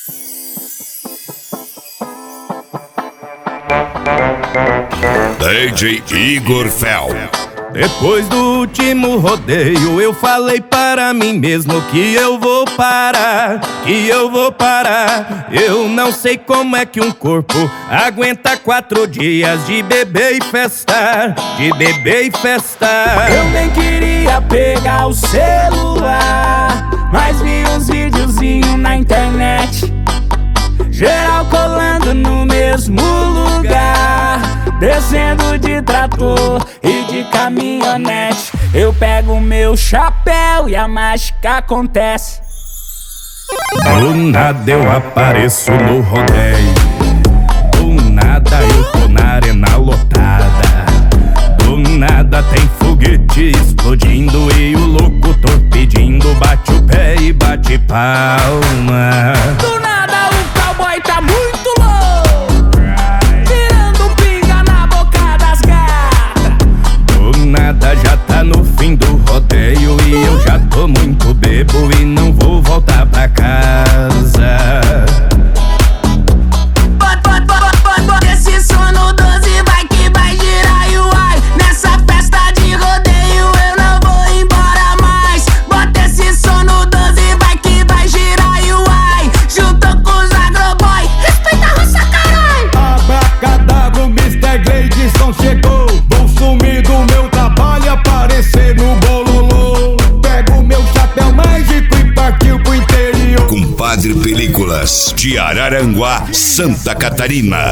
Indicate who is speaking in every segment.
Speaker 1: DJ Igor Fel.
Speaker 2: Depois do último rodeio eu falei para mim mesmo que eu vou parar, que eu vou parar. Eu não sei como é que um corpo aguenta 4 dias de beber e festar, de beber e festar.
Speaker 3: Eu nem queria pegar o celular, mas vi uns videozinhos na internet, geral colando no mesmo lugar, descendo de trator e de caminhonete. Eu pego meu chapéu e a mágica acontece.
Speaker 2: Do nada eu apareço no rodeio, do nada eu tô na arena lotada, do nada tem foguete explodindo e o locutor pedindo bate o pé e bate palma.
Speaker 3: Do nada o cowboy tá muito louco, tirando pinga na boca das gatas.
Speaker 2: Do nada já tá no fim do rodeio e eu já tô muito bebo e não vou voltar pra casa.
Speaker 4: Bota esse som no 12, vai que vai girar e uai. Nessa festa de rodeio eu não vou embora mais. Bota esse som no 12, vai que vai girar e uai. Juntou com os agroboy, respeita a roça, caralho.
Speaker 5: Abracadabra, o Mr. Gleidson chegou. Vou sumir do meu trabalho e aparecer no bololô. Pego meu chapéu mágico e partiu pro interior.
Speaker 1: Compadre Películas, de Araranguá, Santa Catarina.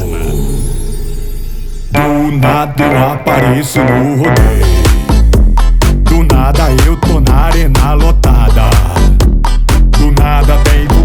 Speaker 5: Do nada eu apareço no rodeio, do nada eu tô na arena lotada, do nada tem